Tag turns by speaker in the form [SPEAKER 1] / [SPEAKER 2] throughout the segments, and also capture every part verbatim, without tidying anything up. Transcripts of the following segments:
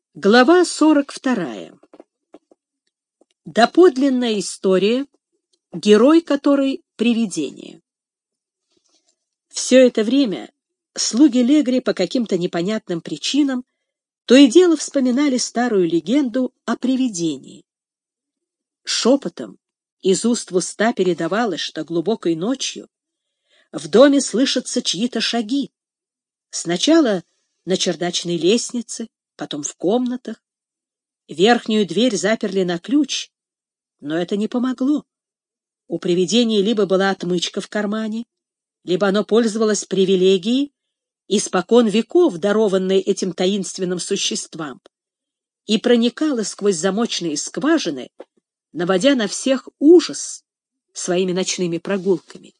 [SPEAKER 1] Глава сорок вторая. Доподлинная история, герой которой — привидение. Все это время слуги Легри по каким-то непонятным причинам то и дело вспоминали старую легенду о привидении. Шепотом из уст в уста передавалось, что глубокой ночью в доме слышатся чьи-то шаги. Сначала на чердачной лестнице, потом в комнатах. Верхнюю дверь заперли на ключ, но это не помогло. У привидения либо была отмычка в кармане, либо оно пользовалось привилегией, испокон веков дарованной этим таинственным существам, и проникало сквозь замочные скважины, наводя на всех ужас своими ночными прогулками.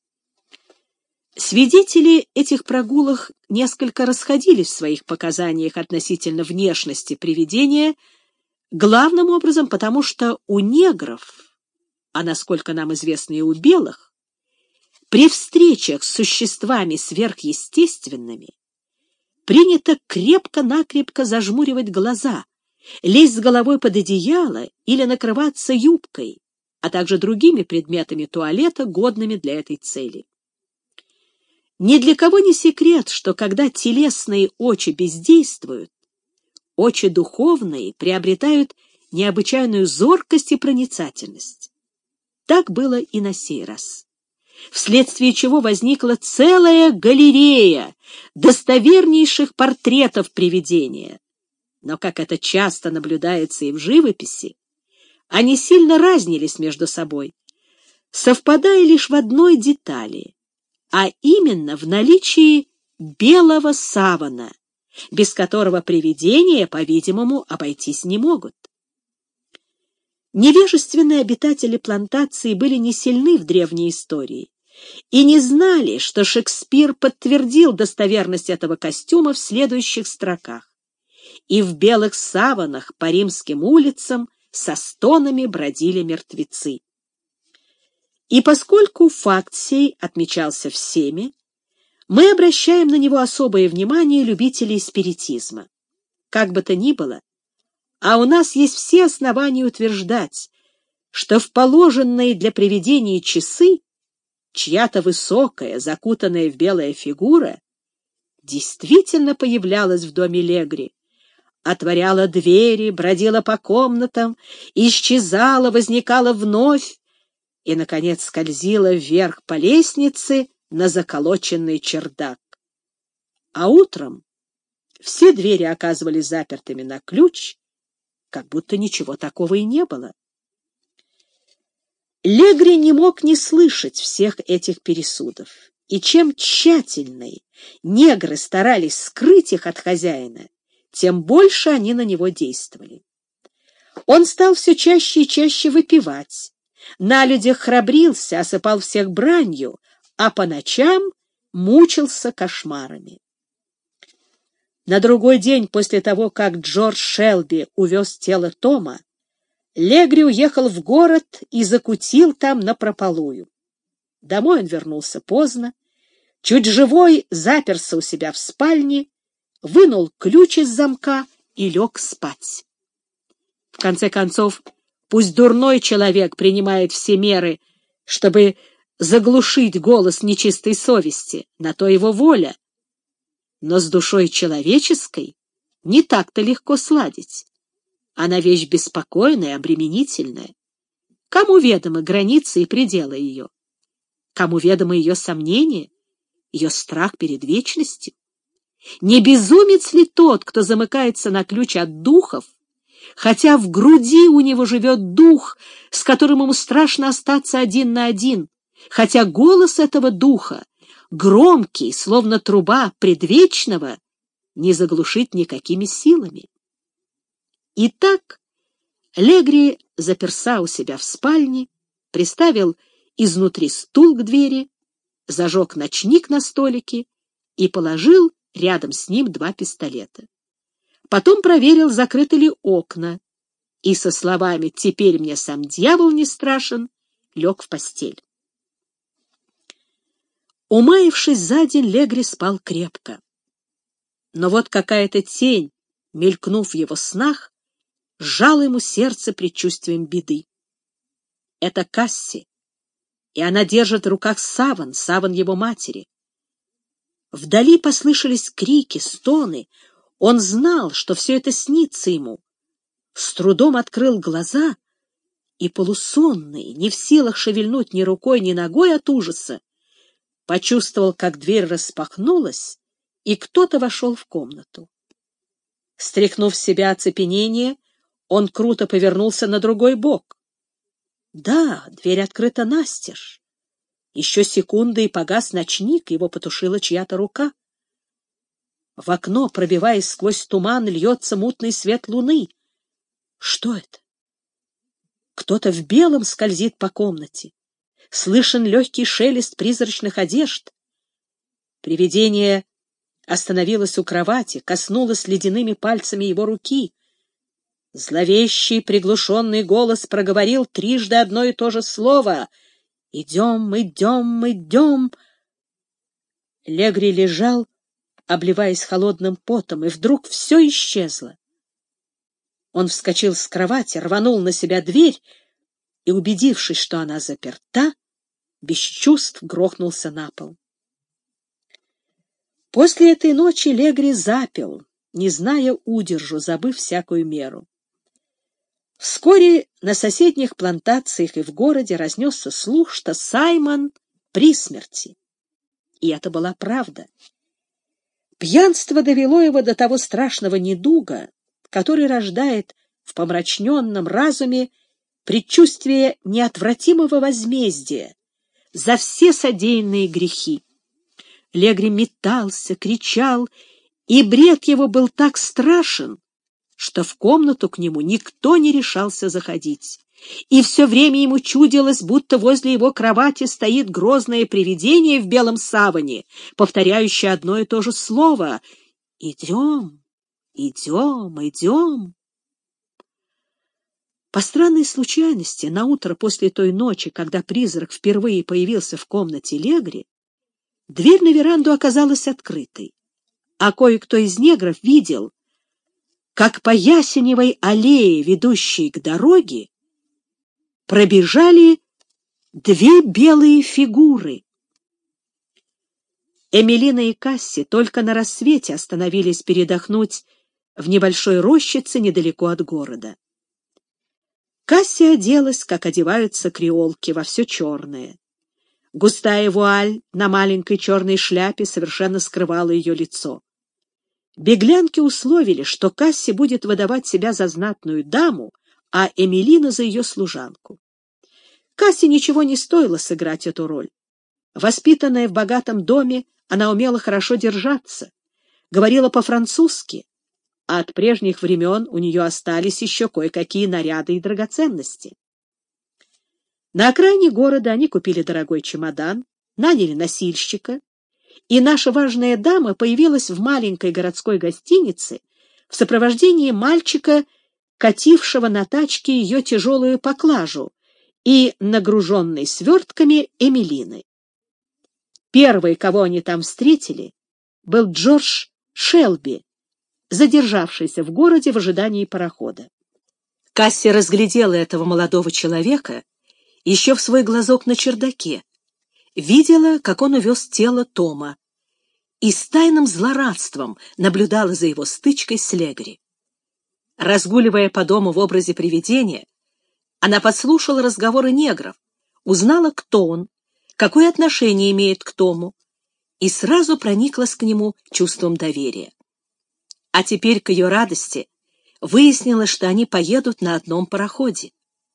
[SPEAKER 1] Свидетели этих прогулок несколько расходились в своих показаниях относительно внешности привидения, главным образом потому, что у негров, а насколько нам известно и у белых, при встречах с существами сверхъестественными принято крепко-накрепко зажмуривать глаза, лезть с головой под одеяло или накрываться юбкой, а также другими предметами туалета, годными для этой цели. Ни для кого не секрет, что когда телесные очи бездействуют, очи духовные приобретают необычайную зоркость и проницательность. Так было и на сей раз, вследствие чего возникла целая галерея достовернейших портретов привидения. Но, как это часто наблюдается и в живописи, они сильно разнились между собой, совпадая лишь в одной детали, а именно в наличии белого савана, без которого привидения, по-видимому, обойтись не могут. Невежественные обитатели плантации были не сильны в древней истории и не знали, что Шекспир подтвердил достоверность этого костюма в следующих строках: «И в белых саванах по римским улицам со стонами бродили мертвецы». И поскольку факт сей отмечался всеми, мы обращаем на него особое внимание любителей спиритизма. Как бы то ни было, а у нас есть все основания утверждать, что в положенные для привидения часы чья-то высокая, закутанная в белая фигура действительно появлялась в доме Легри, отворяла двери, бродила по комнатам, исчезала, возникала вновь и, наконец, скользила вверх по лестнице на заколоченный чердак. А утром все двери оказывались запертыми на ключ, как будто ничего такого и не было. Легри не мог не слышать всех этих пересудов, и чем тщательней негры старались скрыть их от хозяина, тем больше они на него действовали. Он стал все чаще и чаще выпивать, на людях храбрился, осыпал всех бранью, а по ночам мучился кошмарами. На другой день после того, как Джордж Шелби увез тело Тома, Легри уехал в город и закутил там напропалую. Домой он вернулся поздно, чуть живой заперся у себя в спальне, вынул ключ из замка и лег спать. В конце концов, пусть дурной человек принимает все меры, чтобы заглушить голос нечистой совести, на то его воля. Но с душой человеческой не так-то легко сладить. Она вещь беспокойная, обременительная. Кому ведомы границы и пределы ее? Кому ведомы ее сомнения, ее страх перед вечностью? Не безумец ли тот, кто замыкается на ключ от духов, хотя в груди у него живет дух, с которым ему страшно остаться один на один, хотя голос этого духа, громкий, словно труба предвечного, не заглушить никакими силами? Итак, Легри заперся у себя в спальне, приставил изнутри стул к двери, зажег ночник на столике и положил рядом с ним два пистолета. Потом проверил, закрыты ли окна, и со словами «теперь мне сам дьявол не страшен» лег в постель. Умаившись за день, Легри спал крепко. Но вот какая-то тень мелькнув в его снах, сжало ему сердце предчувствием беды. Это Касси, и она держит в руках саван, саван его матери. Вдали послышались крики, стоны. Он знал, что все это снится ему. С трудом открыл глаза и, полусонный, не в силах шевельнуть ни рукой, ни ногой от ужаса, почувствовал, как дверь распахнулась, и кто-то вошел в комнату. Стряхнув с себя оцепенение, он круто повернулся на другой бок. Да, дверь открыта настежь. Еще секунды, и погас ночник, его потушила чья-то рука. В окно, пробиваясь сквозь туман, льется мутный свет луны. Что это? Кто-то в белом скользит по комнате. Слышен легкий шелест призрачных одежд. Привидение остановилось у кровати, коснулось ледяными пальцами его руки. Зловещий приглушенный голос проговорил трижды одно и то же слово. «Идем, идем, идем!» Легри лежал, обливаясь холодным потом, и вдруг все исчезло. Он вскочил с кровати, рванул на себя дверь и, убедившись, что она заперта, без чувств грохнулся на пол. После этой ночи Легри запил, не зная удержу, забыв всякую меру. Вскоре на соседних плантациях и в городе разнесся слух, что Саймон при смерти. И это была правда. Пьянство довело его до того страшного недуга, который рождает в помрачненном разуме предчувствие неотвратимого возмездия за все содеянные грехи. Легри метался, кричал, и бред его был так страшен, что в комнату к нему никто не решался заходить, и все время ему чудилось, будто возле его кровати стоит грозное привидение в белом саване, повторяющее одно и то же слово: «Идем, идем, идем». По странной случайности, наутро после той ночи, когда призрак впервые появился в комнате Легри, дверь на веранду оказалась открытой, а кое-кто из негров видел, как по ясеневой аллее, ведущей к дороге, пробежали две белые фигуры. Эмилина и Касси только на рассвете остановились передохнуть в небольшой рощице недалеко от города. Касси оделась, как одеваются креолки, во все черное. Густая вуаль на маленькой черной шляпе совершенно скрывала ее лицо. Беглянки условили, что Касси будет выдавать себя за знатную даму, а Эмилина за ее служанку. Касси ничего не стоило сыграть эту роль. Воспитанная в богатом доме, она умела хорошо держаться, говорила по-французски, а от прежних времен у нее остались еще кое-какие наряды и драгоценности. На окраине города они купили дорогой чемодан, наняли носильщика, и наша важная дама появилась в маленькой городской гостинице в сопровождении мальчика, катившего на тачке ее тяжелую поклажу, и нагруженной свертками Эмилины. Первый, кого они там встретили, был Джордж Шелби, задержавшийся в городе в ожидании парохода. Касси разглядела этого молодого человека еще в свой глазок на чердаке, видела, как он увез тело Тома, и с тайным злорадством наблюдала за его стычкой с Легри. Разгуливая по дому в образе привидения, она подслушала разговоры негров, узнала, кто он, какое отношение имеет к Тому, и сразу прониклась к нему чувством доверия. А теперь, к ее радости, выяснилось, что они поедут на одном пароходе.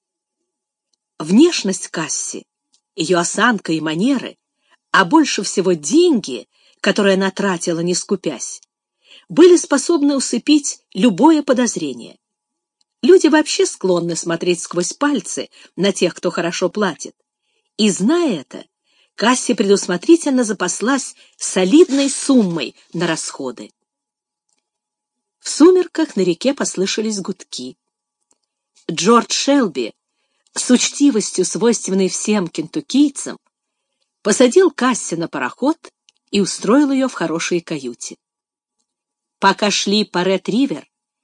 [SPEAKER 1] Внешность Касси, ее осанка и манеры, а больше всего деньги, которые она тратила, не скупясь, были способны усыпить любое подозрение. Люди вообще склонны смотреть сквозь пальцы на тех, кто хорошо платит. И, зная это, Касси предусмотрительно запаслась солидной суммой на расходы. В сумерках на реке послышались гудки. Джордж Шелби, с учтивостью, свойственной всем кентуккийцам, посадил Касси на пароход и устроил ее в хорошей каюте. Пока шли по Ред-Ривер,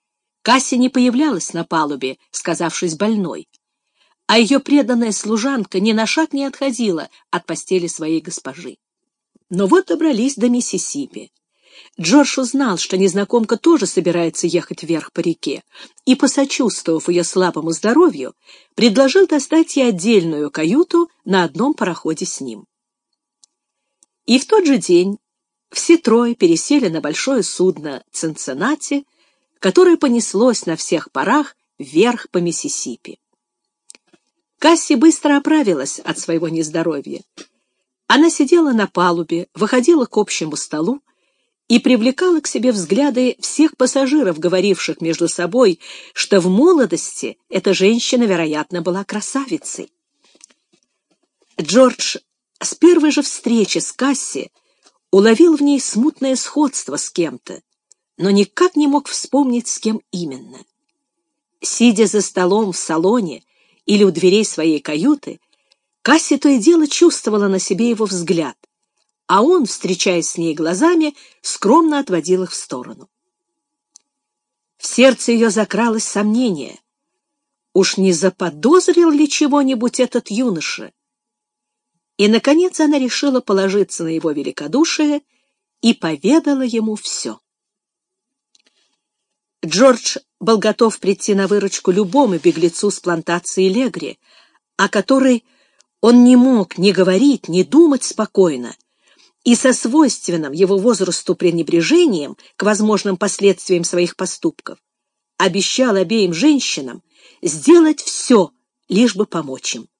[SPEAKER 1] Касси не появлялась на палубе, сказавшись больной, а ее преданная служанка ни на шаг не отходила от постели своей госпожи. Но вот добрались до Миссисипи. Джордж узнал, что незнакомка тоже собирается ехать вверх по реке, и, посочувствовав ее слабому здоровью, предложил достать ей отдельную каюту на одном пароходе с ним. И в тот же день все трое пересели на большое судно «Цинциннати», которое понеслось на всех парах вверх по Миссисипи. Касси быстро оправилась от своего нездоровья. Она сидела на палубе, выходила к общему столу и привлекала к себе взгляды всех пассажиров, говоривших между собой, что в молодости эта женщина, вероятно, была красавицей. Джордж с первой же встречи с Касси уловил в ней смутное сходство с кем-то, но никак не мог вспомнить, с кем именно. Сидя за столом в салоне или у дверей своей каюты, Касси то и дело чувствовала на себе его взгляд, а он, встречаясь с ней глазами, скромно отводил их в сторону. В сердце ее закралось сомнение. Уж не заподозрил ли чего-нибудь этот юноша? И, наконец, она решила положиться на его великодушие и поведала ему все. Джордж был готов прийти на выручку любому беглецу с плантации Легри, о которой он не мог ни говорить, ни думать спокойно, и со свойственным его возрасту пренебрежением к возможным последствиям своих поступков обещал обеим женщинам сделать все, лишь бы помочь им.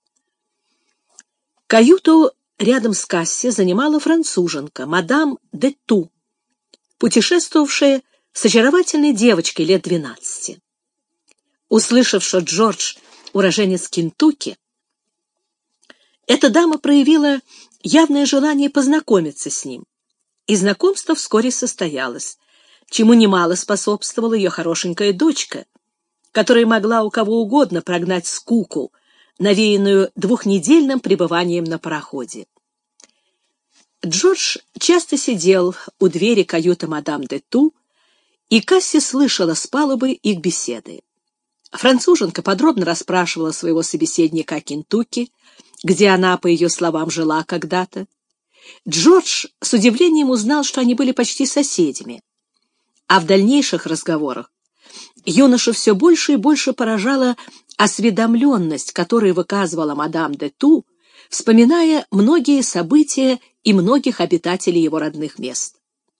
[SPEAKER 1] Каюту рядом с Касси занимала француженка, мадам де Ту, путешествовавшая с очаровательной девочкой лет двенадцати. Услышав, что Джордж — уроженец Кентукки, эта дама проявила явное желание познакомиться с ним, и знакомство вскоре состоялось, чему немало способствовала ее хорошенькая дочка, которая могла у кого угодно прогнать скуку, навеянную двухнедельным пребыванием на пароходе. Джордж часто сидел у двери каюты мадам де Ту, и Касси слышала с палубы их беседы. Француженка подробно расспрашивала своего собеседника о Кентукки, где она, по ее словам, жила когда-то. Джордж с удивлением узнал, что они были почти соседями. А в дальнейших разговорах юношу все больше и больше поражала осведомленность, которую выказывала мадам де Ту, вспоминая многие события и многих обитателей его родных мест.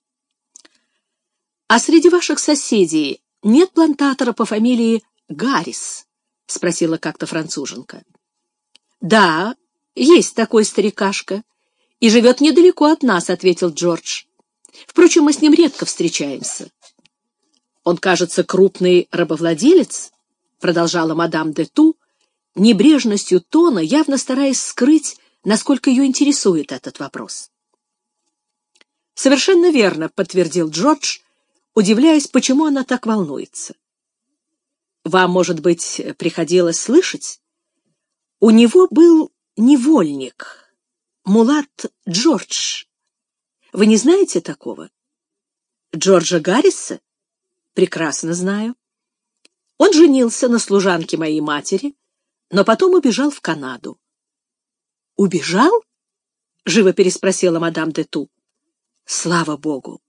[SPEAKER 1] «А среди ваших соседей нет плантатора по фамилии Гаррис?» — спросила как-то француженка. «Да, есть такой старикашка, и живет недалеко от нас», — ответил Джордж. «Впрочем, мы с ним редко встречаемся». «Он, кажется, крупный рабовладелец?» — продолжала мадам де Ту, небрежностью тона, явно стараясь скрыть, насколько ее интересует этот вопрос. «Совершенно верно», — подтвердил Джордж, удивляясь, почему она так волнуется. «Вам, может быть, приходилось слышать? У него был невольник, мулат Джордж. Вы не знаете такого?» «Джорджа Гарриса? Прекрасно знаю. Он женился на служанке моей матери, но потом убежал в Канаду». «Убежал?» — живо переспросила мадам де Ту. «Слава Богу!»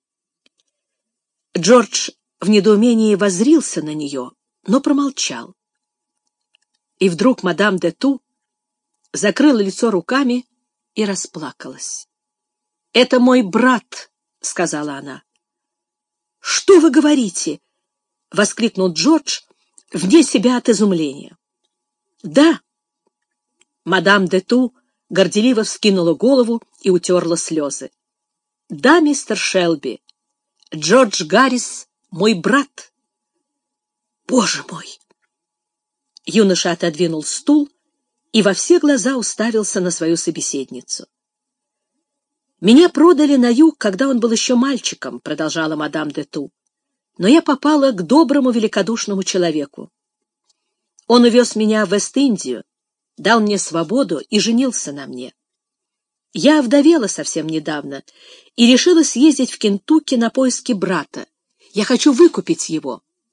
[SPEAKER 1] Джордж в недоумении воззрился на нее, но промолчал. И вдруг мадам де Ту закрыла лицо руками и расплакалась. «Это мой брат», — сказала она. «Что вы говорите?» — воскликнул Джордж, вне себя от изумления. «Да». Мадам де Ту горделиво вскинула голову и утерла слезы. «Да, мистер Шелби, Джордж Гаррис — мой брат». «Боже мой!» Юноша отодвинул стул и во все глаза уставился на свою собеседницу. «Меня продали на юг, когда он был еще мальчиком», — продолжала мадам де Ту. «Но я попала к доброму великодушному человеку. Он увез меня в Вест-Индию, дал мне свободу и женился на мне. Я овдовела совсем недавно и решила съездить в Кентукки на поиски брата. Я хочу выкупить его.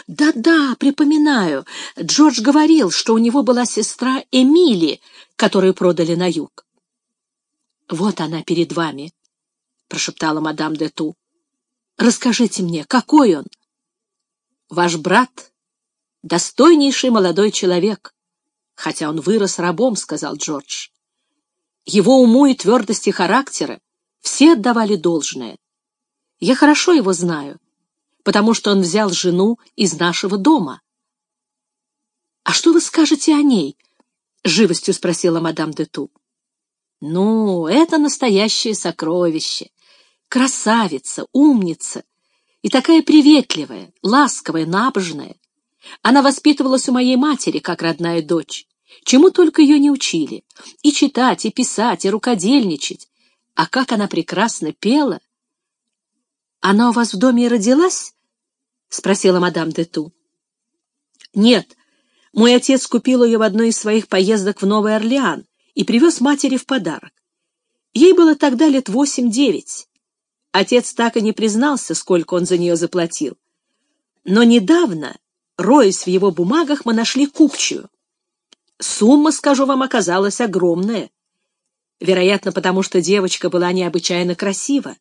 [SPEAKER 1] Да-да, припоминаю. Джордж говорил, что у него была сестра Эмили, которую продали на юг. Вот она перед вами, прошептала мадам де Ту. Расскажите мне, какой он? Ваш брат — достойнейший молодой человек, хотя он вырос рабом, сказал Джордж. Его уму и твердости характера все отдавали должное. Я хорошо его знаю, потому что он взял жену из нашего дома. — А что вы скажете о ней? — живостью спросила мадам де Ту. — Ну, это настоящее сокровище. Красавица, умница и такая приветливая, ласковая, набожная. Она воспитывалась у моей матери, как родная дочь. Чему только ее не учили. И читать, и писать, и рукодельничать. А как она прекрасно пела! — Она у вас в доме и родилась? — спросила мадам де Ту. — Нет, мой отец купил ее в одной из своих поездок в Новый Орлеан и привез матери в подарок. Ей было тогда лет восемь-девять. Отец так и не признался, сколько он за нее заплатил. Но недавно, роясь в его бумагах, мы нашли купчую. Сумма, скажу вам, оказалась огромная. Вероятно, потому что девочка была необычайно красива.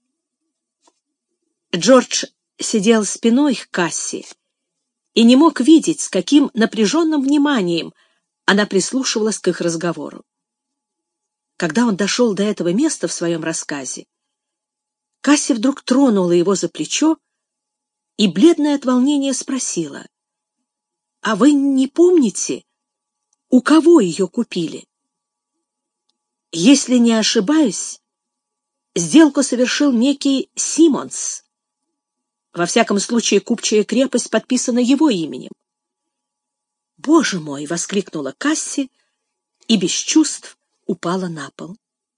[SPEAKER 1] Джордж сидел спиной к кассе и не мог видеть, с каким напряженным вниманием она прислушивалась к их разговору. Когда он дошел до этого места в своем рассказе, Касси вдруг тронула его за плечо и, бледная от волнения, спросила: «А вы не помните, у кого ее купили?» «Если не ошибаюсь, сделку совершил некий Симмонс. Во всяком случае, купчая крепость подписана его именем». «Боже мой!» — воскликнула Касси и без чувств упала на пол.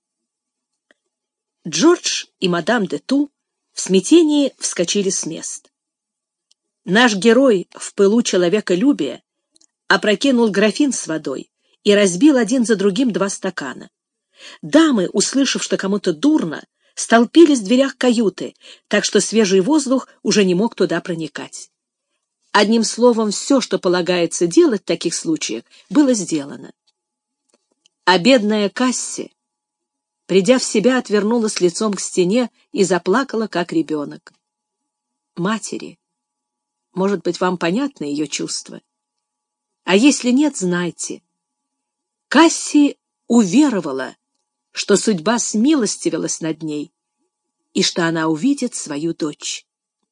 [SPEAKER 1] Джордж и мадам де Ту в смятении вскочили с мест. Наш герой в пылу человеколюбия опрокинул графин с водой и разбил один за другим два стакана. Дамы, услышав, что кому-то дурно, столпились в дверях каюты, так что свежий воздух уже не мог туда проникать. Одним словом, все, что полагается делать в таких случаях, было сделано. А бедная Касси, придя в себя, отвернулась лицом к стене и заплакала, как ребенок. Матери, может быть, вам понятно ее чувства? А если нет, знайте. Касси уверовала, что судьба смилостивилась над ней и что она увидит свою дочь.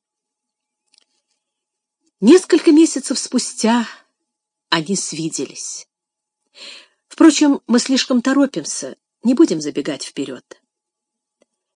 [SPEAKER 1] Несколько месяцев спустя они свиделись. Впрочем, мы слишком торопимся, не будем забегать вперед.